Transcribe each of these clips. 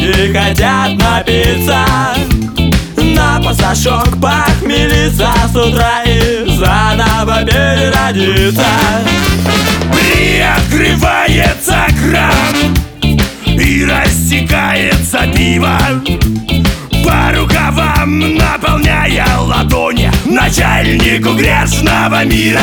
Люди хотят напиться, на пасашок похмелиться с утра и заново переродиться. Приоткрывается кран и растекается пиво по рукавам, наполняя ладони начальнику грешного мира.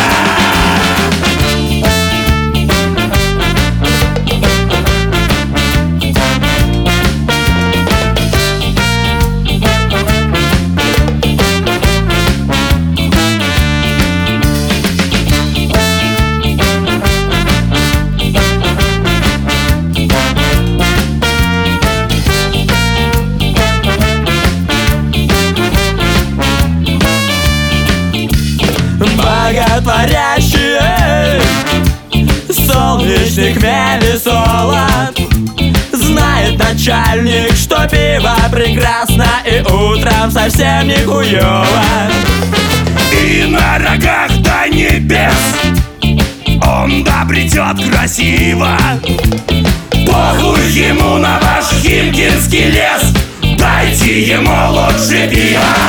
Боготворящие солнечный хмель и солод. Знает начальник, что пиво прекрасно и утром совсем не хуёво. И на рогах до небес он добретет красиво. Похуй ему на ваш химкинский лес, дайте ему лучше пива.